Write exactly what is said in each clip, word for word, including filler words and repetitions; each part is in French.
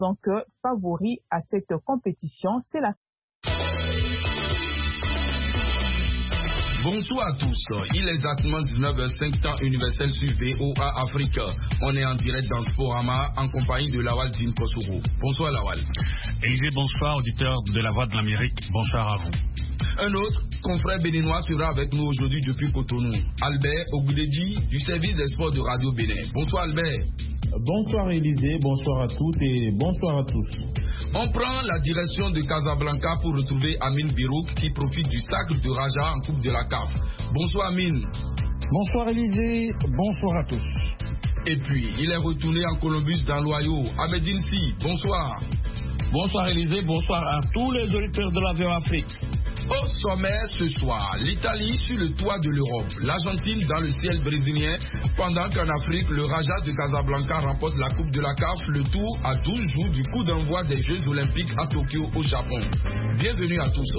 donc favori à cette compétition. C'est la Bonsoir à tous, il est exactement dix-neuf heures cinq temps universel sur V O A Afrique. On est en direct dans Sporama en compagnie de Lawal Dim Kosoro. Bonsoir Lawal. Élisée, bonsoir auditeurs de la Voix de l'Amérique, bonsoir à vous. Un autre confrère béninois sera avec nous aujourd'hui depuis Cotonou, Albert Ogudeji du service des sports de Radio Bénin. Bonsoir Albert. Bonsoir Élisée, bonsoir à toutes et bonsoir à tous. On prend la direction de Casablanca pour retrouver Amin Birouk qui profite du sacre de Raja en Coupe de la C A F. Bonsoir Amin. Bonsoir Élisée, bonsoir à tous. Et puis, il est retourné en Columbus dans l'Ohio. Ahmedine Si, bonsoir. Bonsoir Élisée, bonsoir à tous les auditeurs de la V O A Afrique. Au sommaire ce soir, l'Italie sur le toit de l'Europe, l'Argentine dans le ciel brésilien, pendant qu'en Afrique, le Raja de Casablanca remporte la Coupe de la C A F, le tour à douze jours du coup d'envoi des Jeux Olympiques à Tokyo au Japon. Bienvenue à tous.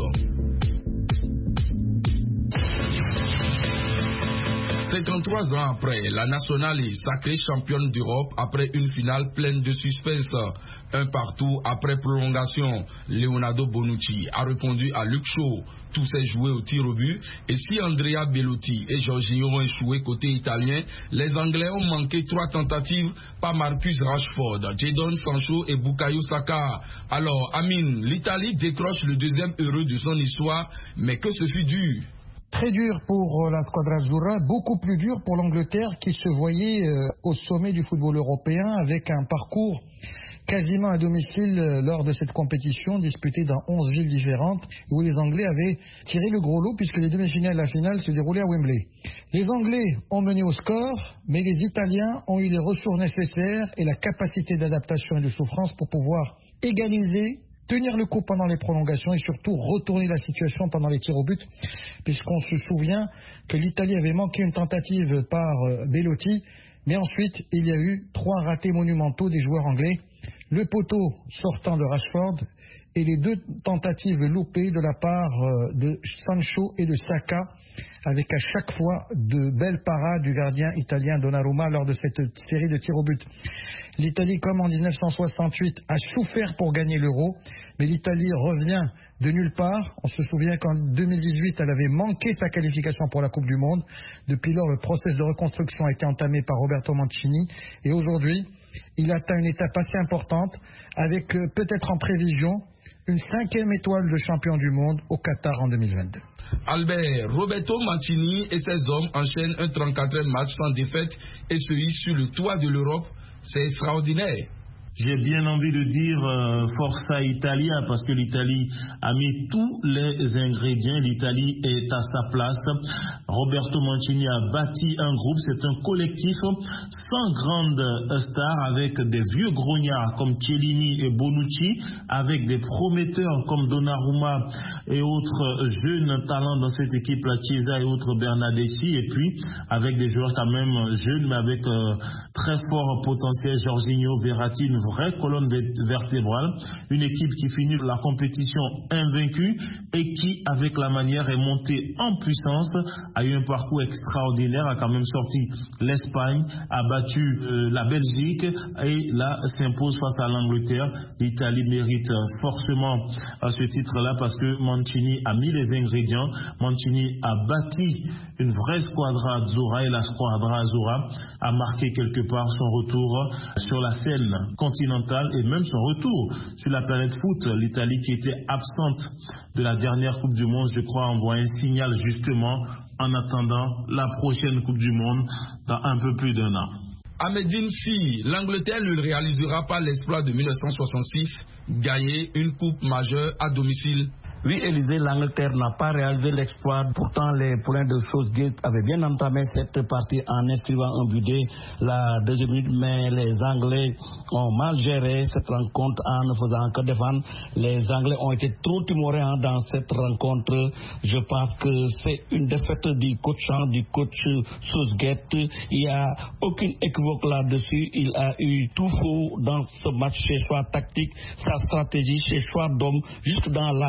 cinquante-trois ans après, la nationale est sacrée championne d'Europe après une finale pleine de suspense. Un partout après prolongation, Leonardo Bonucci a répondu à Luke Shaw. Tout s'est joué au tir au but. Et si Andrea Bellotti et Jorginho ont échoué côté italien, les Anglais ont manqué trois tentatives par Marcus Rashford, Jadon Sancho et Bukayo Saka. Alors, Amine, l'Italie décroche le deuxième heureux de son histoire, mais que ce fut dur. Très dur pour la Squadra Azzurra, beaucoup plus dur pour l'Angleterre qui se voyait euh, au sommet du football européen avec un parcours quasiment à domicile euh, lors de cette compétition disputée dans onze villes différentes où les Anglais avaient tiré le gros lot puisque les demi-finales et la finale se déroulaient à Wembley. Les Anglais ont mené au score, mais les Italiens ont eu les ressources nécessaires et la capacité d'adaptation et de souffrance pour pouvoir égaliser, tenir le coup pendant les prolongations et surtout retourner la situation pendant les tirs au but, puisqu'on se souvient que l'Italie avait manqué une tentative par euh, Bellotti, mais ensuite il y a eu trois ratés monumentaux des joueurs anglais, le poteau sortant de Rashford et les deux tentatives loupées de la part euh, de Sancho et de Saka, avec à chaque fois de belles parades du gardien italien Donnarumma lors de cette série de tirs au but. L'Italie, comme en dix-neuf cent soixante-huit, a souffert pour gagner l'Euro, mais l'Italie revient de nulle part. On se souvient qu'en deux mille dix-huit, elle avait manqué sa qualification pour la Coupe du Monde. Depuis lors, le processus de reconstruction a été entamé par Roberto Mancini, et aujourd'hui, il atteint une étape assez importante, avec euh, peut-être en prévision une cinquième étoile de champion du monde au Qatar en deux mille vingt-deux. Albert, Roberto Mancini et ses hommes enchaînent un trente-quatrième match sans défaite et se hissent sur le toit de l'Europe. C'est extraordinaire. J'ai bien envie de dire euh, Forza Italia parce que l'Italie a mis tous les ingrédients. L'Italie est à sa place. Roberto Mancini a bâti un groupe. C'est un collectif sans grande star avec des vieux grognards comme Chiellini et Bonucci, avec des prometteurs comme Donnarumma et autres jeunes talents dans cette équipe, la Chiesa et autres Bernardeschi, et puis avec des joueurs quand même jeunes mais avec euh, très fort potentiel, Jorginho, Verratti, une vraie colonne vertébrale, une équipe qui finit la compétition invaincue et qui, avec la manière, est montée en puissance, a eu un parcours extraordinaire, a quand même sorti l'Espagne, a battu euh, la Belgique et là s'impose face à l'Angleterre. L'Italie mérite forcément à ce titre-là parce que Mancini a mis les ingrédients, Mancini a bâti une vraie squadra Azzurra et la squadra Azzurra a marqué quelque part son retour sur la scène continentale et même son retour sur la planète foot. L'Italie qui était absente de la dernière Coupe du Monde, je crois, envoie un signal justement en attendant la prochaine Coupe du Monde dans un peu plus d'un an. Ahmedine Si, l'Angleterre ne réalisera pas l'exploit de mille neuf cent soixante-six, gagner une coupe majeure à domicile. Oui, Élisée, l'Angleterre n'a pas réalisé l'exploit. Pourtant, les poulains de Southgate avaient bien entamé cette partie en inscrivant un but dès la deuxième minute, mais les Anglais ont mal géré cette rencontre en ne faisant que défendre. Les Anglais ont été trop timorés hein, dans cette rencontre. Je pense que c'est une défaite du coach, hein, du coach Southgate. Il n'y a aucune équivoque là-dessus. Il a eu tout faux dans ce match, ses choix tactiques, sa stratégie, ses choix d'hommes, jusque dans la fatigue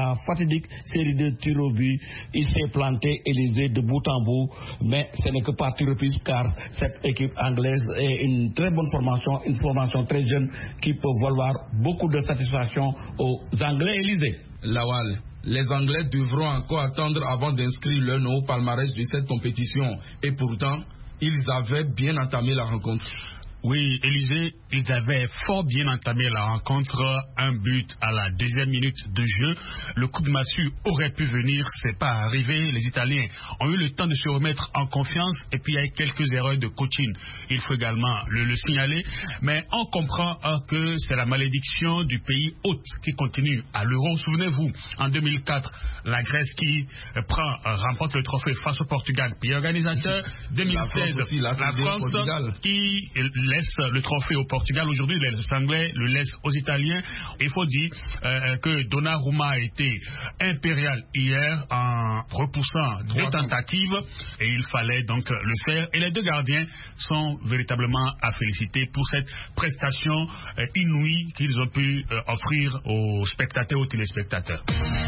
fatidique série de tirs au but. Il s'est planté, Élysée, de bout en bout, mais ce n'est que partie reprise car cette équipe anglaise est une très bonne formation, une formation très jeune qui peut valoir beaucoup de satisfaction aux Anglais Élysée. Lawal, les Anglais devront encore attendre avant d'inscrire leur nom au palmarès de cette compétition. Et pourtant, ils avaient bien entamé la rencontre. Oui, Élysée, ils avaient fort bien entamé la rencontre. Un but à la deuxième minute de jeu. Le coup de massue aurait pu venir, c'est pas arrivé. Les Italiens ont eu le temps de se remettre en confiance et puis il y a eu quelques erreurs de coaching. Il faut également le, le signaler. Mais on comprend hein, que c'est la malédiction du pays hôte qui continue à l'Euro. Souvenez-vous, en deux mille quatre, la Grèce qui euh, prend, euh, remporte le trophée face au Portugal, pays organisateur. deux mille seize, la France, aussi, la la France qui laisse le trophée au Portugal. Aujourd'hui, les Anglais le laissent aux Italiens. Il faut dire euh, que Donnarumma a été impérial hier en repoussant deux tentatives et il fallait donc le faire. Et les deux gardiens sont véritablement à féliciter pour cette prestation euh, inouïe qu'ils ont pu euh, offrir aux spectateurs, aux téléspectateurs.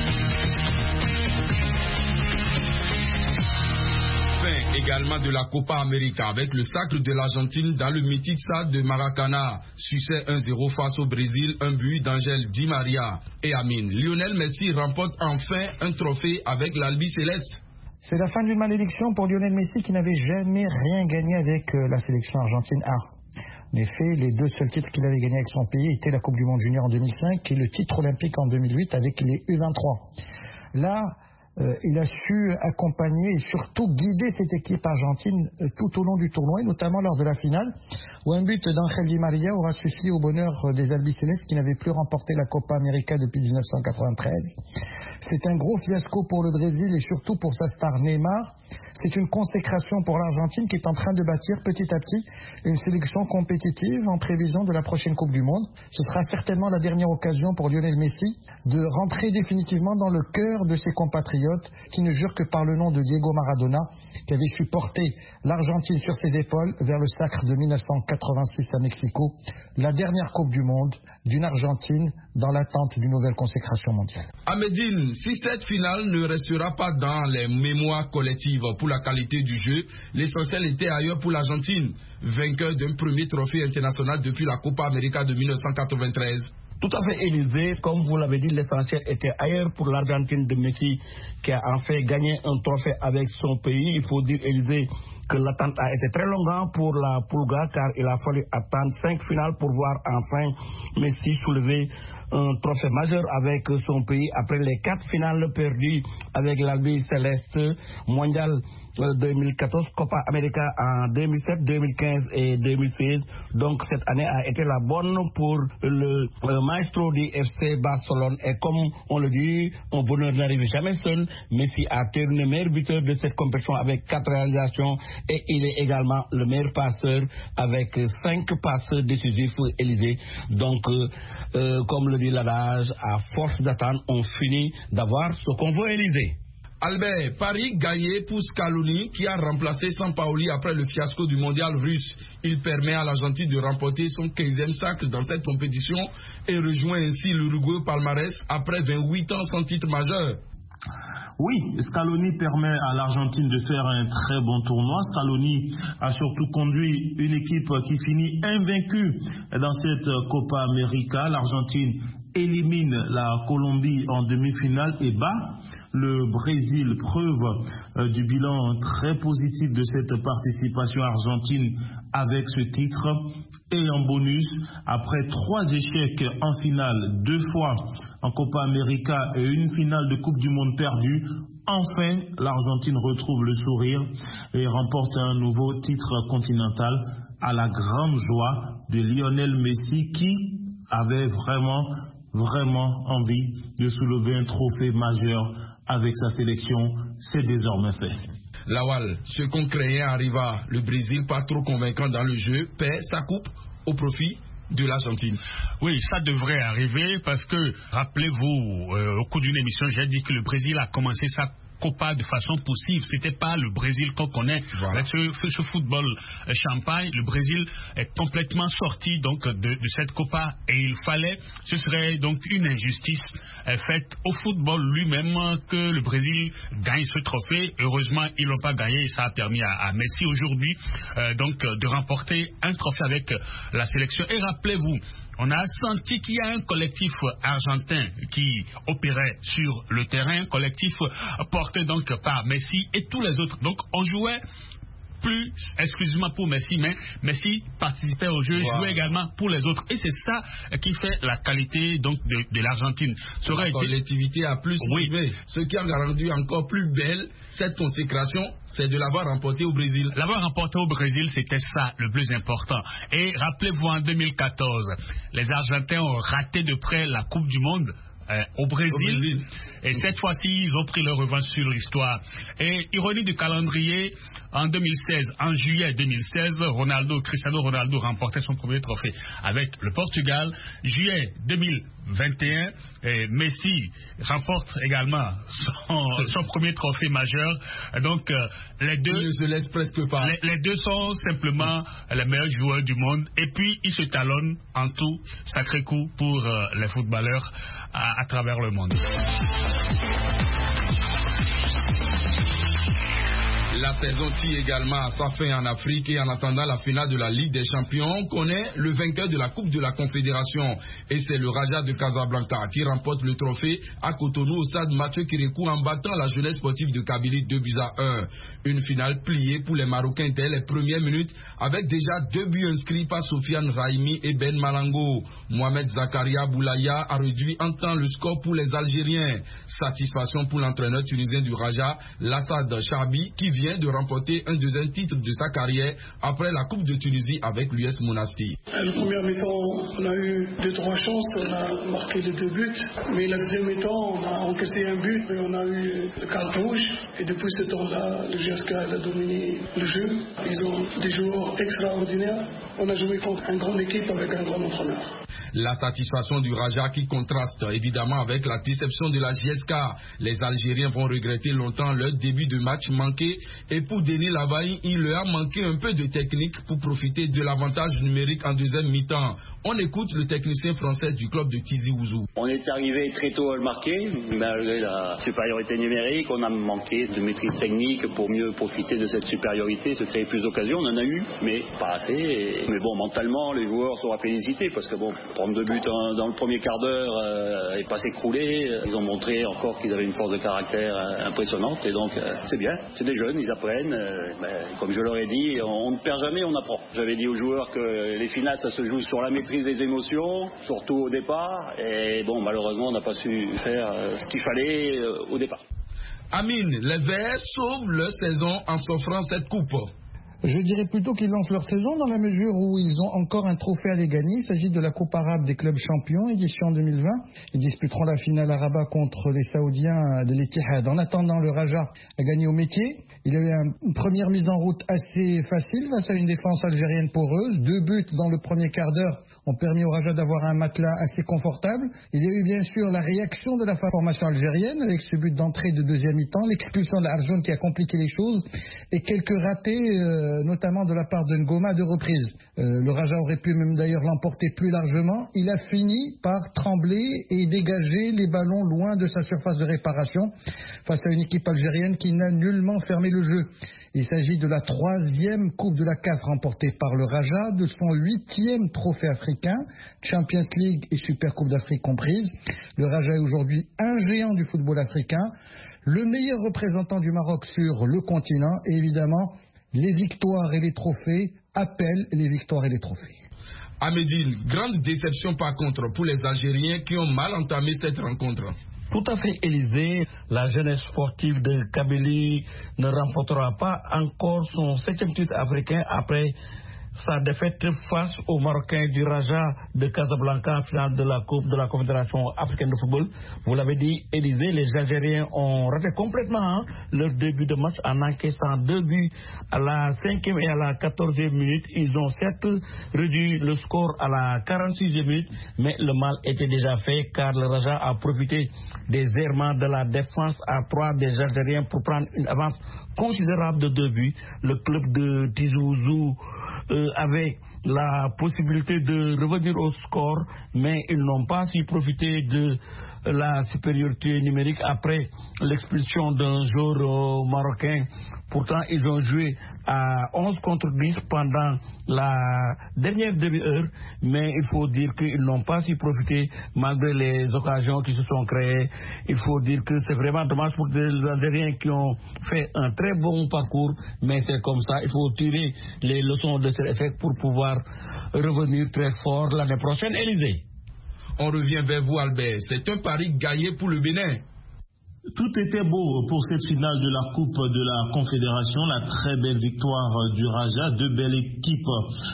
Également de la Copa América avec le sacre de l'Argentine dans le mythique stade de Maracanã. Succès un zéro face au Brésil, un but d'Angel Di Maria et Amine. Lionel Messi remporte enfin un trophée avec l'Albi Céleste. C'est la fin d'une malédiction pour Lionel Messi qui n'avait jamais rien gagné avec la sélection argentine A. En effet, les deux seuls titres qu'il avait gagnés avec son pays étaient la Coupe du Monde Junior en deux mille cinq et le titre olympique en deux mille huit avec les U vingt-trois. Là, Euh, il a su accompagner et surtout guider cette équipe argentine euh, tout au long du tournoi, et notamment lors de la finale, où un but d'Angel Di Maria aura suffi au bonheur euh, des albicelestes qui n'avaient plus remporté la Copa América depuis dix-neuf cent quatre-vingt-treize. C'est un gros fiasco pour le Brésil et surtout pour sa star Neymar. C'est une consécration pour l'Argentine qui est en train de bâtir petit à petit une sélection compétitive en prévision de la prochaine Coupe du Monde. Ce sera certainement la dernière occasion pour Lionel Messi de rentrer définitivement dans le cœur de ses compatriotes qui ne jure que par le nom de Diego Maradona, qui avait su porter l'Argentine sur ses épaules vers le sacre de mille neuf cent quatre-vingt-six à Mexico, la dernière Coupe du Monde d'une Argentine dans l'attente d'une nouvelle consécration mondiale. À Médine, si cette finale ne restera pas dans les mémoires collectives pour la qualité du jeu, l'essentiel était ailleurs pour l'Argentine, vainqueur d'un premier trophée international depuis la Copa América de mille neuf cent quatre-vingt-treize. Tout à fait, Élysée. Comme vous l'avez dit, l'essentiel était ailleurs pour l'Argentine de Messi qui a enfin gagné un trophée avec son pays. Il faut dire, Élysée, que l'attente a été très longue pour la Pulga car il a fallu attendre cinq finales pour voir enfin Messi soulever un trophée majeur avec son pays après les quatre finales perdues avec l'Albi Céleste mondial deux mille quatorze, Copa América en deux mille sept, deux mille quinze et deux mille seize. Donc cette année a été la bonne pour le, le maestro du F C Barcelone. Et comme on le dit, un bonheur n'arrive jamais seul. Messi a terminé meilleur buteur de cette compétition avec quatre réalisations et il est également le meilleur passeur avec cinq passes décisives, Élysée. Donc, euh, euh, comme le dit l'adage, à force d'attendre, on finit d'avoir ce qu'on veut, Élysée. Albert, Paris gagné pour Scaloni qui a remplacé Sampaoli après le fiasco du mondial russe. Il permet à l'Argentine de remporter son quinzième sacre dans cette compétition et rejoint ainsi l'Uruguay au palmarès après vingt-huit ans sans titre majeur. Oui, Scaloni permet à l'Argentine de faire un très bon tournoi. Scaloni a surtout conduit une équipe qui finit invaincue dans cette Copa América. L'Argentine élimine la Colombie en demi-finale et bat le Brésil, preuve euh, du bilan très positif de cette participation argentine avec ce titre. Et en bonus, après trois échecs en finale, deux fois en Copa América et une finale de Coupe du Monde perdue, enfin l'Argentine retrouve le sourire et remporte un nouveau titre continental à la grande joie de Lionel Messi qui avait vraiment vraiment envie de soulever un trophée majeur avec sa sélection. C'est désormais fait. Lawal, ce qu'on craignait arriva. Le Brésil, pas trop convaincant dans le jeu, perd sa coupe au profit de l'Argentine. Oui, ça devrait arriver parce que, rappelez-vous, euh, au cours d'une émission, j'ai dit que le Brésil a commencé sa Copa de façon possible. C'était pas le Brésil qu'on connaît. Voilà. Avec ce, ce football euh, champagne, le Brésil est complètement sorti donc de, de cette Copa et il fallait, ce serait donc une injustice euh, faite au football lui-même que le Brésil gagne ce trophée. Heureusement, ils l'ont pas gagné et ça a permis à, à Messi aujourd'hui euh, donc de remporter un trophée avec la sélection. Et rappelez-vous, on a senti qu'il y a un collectif argentin qui opérait sur le terrain, un collectif porté donc par Messi et tous les autres. Donc on jouait plus exclusivement pour Messi, mais Messi participait au jeu, wow. jouait également pour les autres. Et c'est ça qui fait la qualité donc de, de l'Argentine. La collectivité a plus oui. privé. Ce qui a rendu encore plus belle cette consécration, c'est de l'avoir remporté au Brésil. L'avoir remporté au Brésil, c'était ça le plus important. Et rappelez-vous, en deux mille quatorze, les Argentins ont raté de près la Coupe du Monde. Euh, au, Brésil. au Brésil. Et cette fois-ci, ils ont pris leur revanche sur l'histoire. Et ironie du calendrier, en deux mille seize, en juillet deux mille seize, Ronaldo, Cristiano Ronaldo remportait son premier trophée avec le Portugal. Juillet deux mille vingt et un, et Messi remporte également son, son premier trophée majeur. Donc euh, les deux, il ne se laisse presque pas. Les, les deux sont simplement les meilleurs joueurs du monde. Et puis ils se talonnent en tout. Sacré coup pour euh, les footballeurs à, à travers le monde. La saison tire également à sa fin en Afrique et en attendant la finale de la Ligue des Champions, on connaît le vainqueur de la Coupe de la Confédération et c'est le Raja de Casablanca qui remporte le trophée à Cotonou au stade Mathieu Kérékou en battant la jeunesse sportive de Kabylie deux buts à un. Une finale pliée pour les Marocains dès les premières minutes avec déjà deux buts inscrits par Sofiane Raimi et Ben Malango. Mohamed Zakaria Boulaya a réduit en temps le score pour les Algériens. Satisfaction pour l'entraîneur tunisien du Raja, Lassad Charbi, qui vient de remporter un deuxième titre de sa carrière après la Coupe de Tunisie avec l'U S Monastir. Le premier mi-temps, on a eu deux trois chances, on a marqué les deux buts, mais la deuxième mi-temps, on a encaissé un but, mais on a eu le carte rouge, et depuis ce temps-là, le G S K a dominé le jeu. Ils ont des joueurs extraordinaires. On a joué contre une grande équipe avec un grand entraîneur. La satisfaction du Raja qui contraste évidemment avec la déception de la J S K. Les Algériens vont regretter longtemps leur début de match manqué et pour Denis Lavaille, il leur a manqué un peu de technique pour profiter de l'avantage numérique en deuxième mi-temps. On écoute le technicien français du club de Tizi Ouzou. On est arrivé très tôt à le marquer, malgré la supériorité numérique, on a manqué de maîtrise technique pour mieux profiter de cette supériorité, se créer plus d'occasions, on en a eu, mais pas assez. Et... Mais bon, mentalement, les joueurs sont à féliciter parce que bon, prendre deux buts dans le premier quart d'heure euh, et pas s'écrouler, ils ont montré encore qu'ils avaient une force de caractère euh, impressionnante et donc euh, c'est bien, c'est des jeunes, ils apprennent, euh, ben, comme je leur ai dit, on, on ne perd jamais, on apprend. J'avais dit aux joueurs que les finales ça se joue sur la maîtrise des émotions, surtout au départ, et bon malheureusement on n'a pas su faire euh, ce qu'il fallait euh, au départ. Amine, les Verts sauvent leur saison en s'offrant cette coupe. Je dirais plutôt qu'ils lancent leur saison dans la mesure où ils ont encore un trophée à les gagner. Il s'agit de la Coupe arabe des clubs champions, édition deux mille vingt. Ils disputeront la finale à Rabat contre les Saoudiens de l'Ittihad. En attendant, le Raja a gagné au métier. Il y a eu une première mise en route assez facile face à une défense algérienne poreuse. Deux buts dans le premier quart d'heure ont permis au Raja d'avoir un matelas assez confortable. Il y a eu bien sûr la réaction de la formation algérienne avec ce but d'entrée de deuxième mi-temps, l'expulsion de Arjoun qui a compliqué les choses et quelques ratés, euh, notamment de la part de Ngoma de reprise. Euh, le Raja aurait pu même d'ailleurs l'emporter plus largement. Il a fini par trembler et dégager les ballons loin de sa surface de réparation face à une équipe algérienne qui n'a nullement fermé le jeu. Il s'agit de la troisième Coupe de la C A F remportée par le Raja, de son huitième trophée africain, Champions League et Super Coupe d'Afrique comprises. Le Raja est aujourd'hui un géant du football africain, le meilleur représentant du Maroc sur le continent et évidemment les victoires et les trophées appellent les victoires et les trophées. À Médine, grande déception par contre pour les Algériens qui ont mal entamé cette rencontre. Tout à fait, Élysée, la jeunesse sportive de Kabylie ne remportera pas encore son septième titre africain après sa défaite face aux Marocains du Raja de Casablanca en finale de la Coupe de la Confédération africaine de football. Vous l'avez dit, Élysée, les Algériens ont raté complètement hein, leur début de match en encaissant deux buts à la cinquième et à la quatorzième minute. Ils ont certes réduit le score à la quarante-sixième minute, mais le mal était déjà fait car le Raja a profité des errements de la défense à trois des Algériens pour prendre une avance considérable de deux buts. Le club de Tizouzou euh, avait la possibilité de revenir au score, mais ils n'ont pas su profiter de la supériorité numérique après l'expulsion d'un joueur euh, marocain. Pourtant, ils ont joué à onze contre dix pendant la dernière demi-heure, mais il faut dire qu'ils n'ont pas su profiter malgré les occasions qui se sont créées. Il faut dire que c'est vraiment dommage pour les Algériens qui ont fait un très bon parcours, mais c'est comme ça. Il faut tirer les leçons de cet effet pour pouvoir revenir très fort l'année prochaine. Élysée. On revient vers vous, Albert. C'est un pari gagné pour le Bénin. Tout était beau pour cette finale de la Coupe de la Confédération, la très belle victoire du Raja, deux belles équipes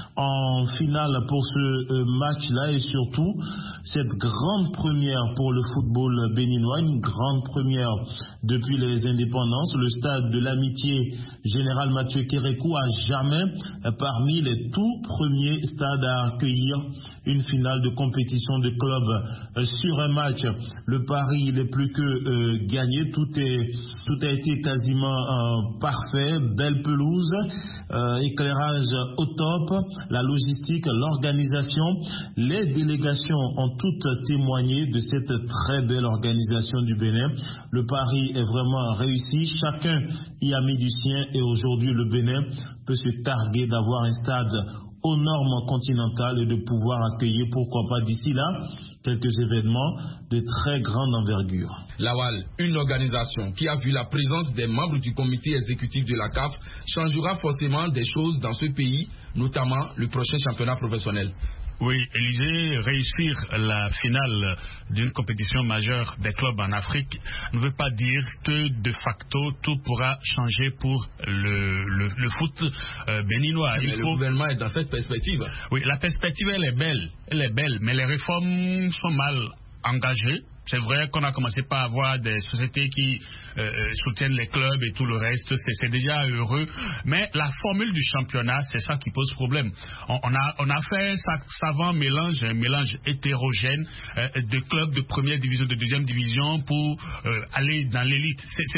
en finale pour ce match-là et surtout cette grande première pour le football béninois, une grande première depuis les indépendances. Le stade de l'Amitié Général Mathieu Kérékou a jamais parmi les tout premiers stades à accueillir une finale de compétition de club sur un match. Le pari il est plus que euh, gagné. Tout, est, tout a été quasiment euh, parfait, belle pelouse, euh, éclairage au top, la logistique, l'organisation. Les délégations ont toutes témoigné de cette très belle organisation du Bénin. Le pari est vraiment réussi, chacun y a mis du sien et aujourd'hui le Bénin peut se targuer d'avoir un stade aux normes continentales et de pouvoir accueillir, pourquoi pas d'ici là, quelques événements de très grande envergure. Lawal, une organisation qui a vu la présence des membres du comité exécutif de la C A F changera forcément des choses dans ce pays, notamment le prochain championnat professionnel. Oui, Élysée, réussir la finale d'une compétition majeure des clubs en Afrique ne veut pas dire que de facto tout pourra changer pour le, le, le foot euh, béninois. Mais Il le faut... gouvernement est dans cette perspective. Oui, la perspective elle est belle, elle est belle, mais les réformes sont mal engagées. C'est vrai qu'on a commencé par avoir des sociétés qui euh, soutiennent les clubs et tout le reste, c'est déjà heureux. Mais la formule du championnat, c'est ça qui pose problème. On, on, a, on a fait un savant mélange, un mélange hétérogène euh, de clubs de première division, de deuxième division pour euh, aller dans l'élite.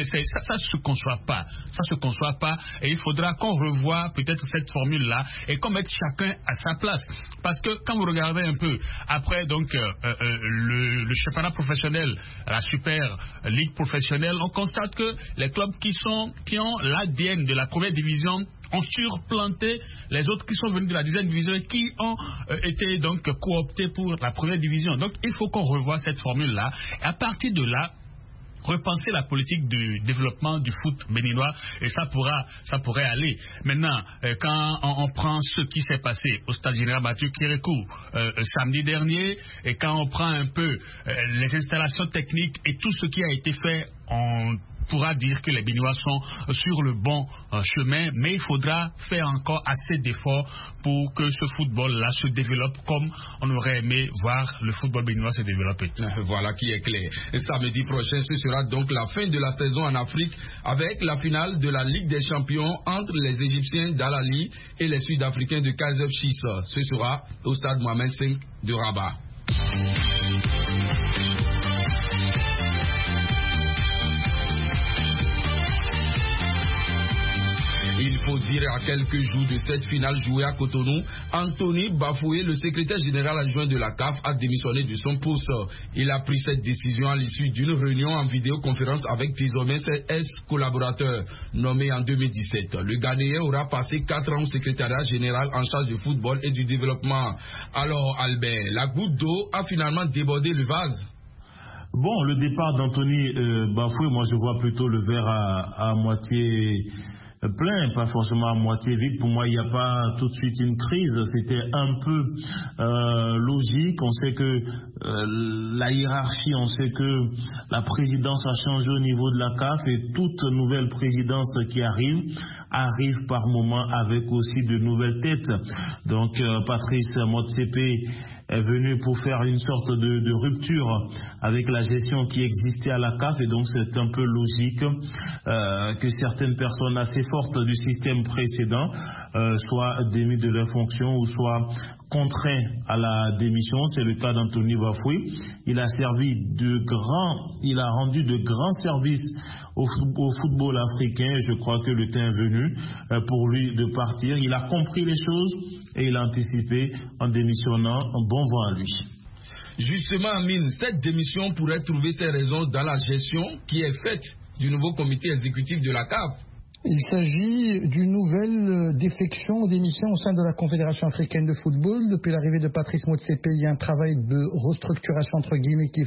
Ça ne se conçoit pas. Ça se conçoit pas et il faudra qu'on revoie peut-être cette formule-là et qu'on mette chacun à sa place. Parce que quand vous regardez un peu, après donc euh, euh, le, le championnat professionnel, la super ligue professionnelle, on constate que les clubs qui sont qui ont l'A D N de la première division ont surplanté les autres qui sont venus de la deuxième division et qui ont euh, été donc cooptés pour la première division. Donc il faut qu'on revoie cette formule-là et à partir de là repenser la politique du développement du foot béninois et ça pourra, ça pourrait aller. Maintenant, euh, quand on, on prend ce qui s'est passé au stade général Mathieu Kérékou euh, samedi dernier et quand on prend un peu euh, les installations techniques et tout ce qui a été fait, on pourra dire que les Béninois sont sur le bon euh, chemin, mais il faudra faire encore assez d'efforts pour que ce football-là se développe comme on aurait aimé voir le football béninois se développer. Voilà qui est clair. Et samedi prochain, ce sera donc la fin de la saison en Afrique avec la finale de la Ligue des Champions entre les Égyptiens d'Al-Ali et les Sud-Africains de Kaizer Chiefs. Ce sera au stade Mohamed cinq de Rabat. Il faut dire à quelques jours de cette finale jouée à Cotonou, Anthony Bafoué, le secrétaire général adjoint de la C A F, a démissionné de son poste. Il a pris cette décision à l'issue d'une réunion en vidéoconférence avec désormais ses ex-collaborateurs nommés en deux mille dix-sept. Le Ghanéen aura passé quatre ans au secrétariat général en charge du football et du développement. Alors Albert, la goutte d'eau a finalement débordé le vase. Bon, le départ d'Anthony euh, Bafoué, moi je vois plutôt le verre à, à moitié plein, pas forcément à moitié vide. Pour moi, il n'y a pas tout de suite une crise. C'était un peu euh, logique. On sait que euh, la hiérarchie, on sait que la présidence a changé au niveau de la C A F et toute nouvelle présidence qui arrive arrive par moment avec aussi de nouvelles têtes. Donc euh, Patrice Motsepe est venu pour faire une sorte de, de rupture avec la gestion qui existait à la C A F, et donc c'est un peu logique euh, que certaines personnes assez fortes du système précédent euh, soient démises de leurs fonctions ou soient contraints à la démission. C'est le cas d'Anthony Bafoué. Il a servi de grands, il a rendu de grands services au, au football africain, et je crois que le temps est venu euh, pour lui de partir. Il a compris les choses et il a anticipé en démissionnant. Bon vent à lui. Justement, Amine, cette démission pourrait trouver ses raisons dans la gestion qui est faite du nouveau comité exécutif de la C A F. Il s'agit d'une nouvelle défection ou démission au sein de la Confédération africaine de football. Depuis l'arrivée de Patrice Motsepe, il y a un travail de restructuration entre guillemets qui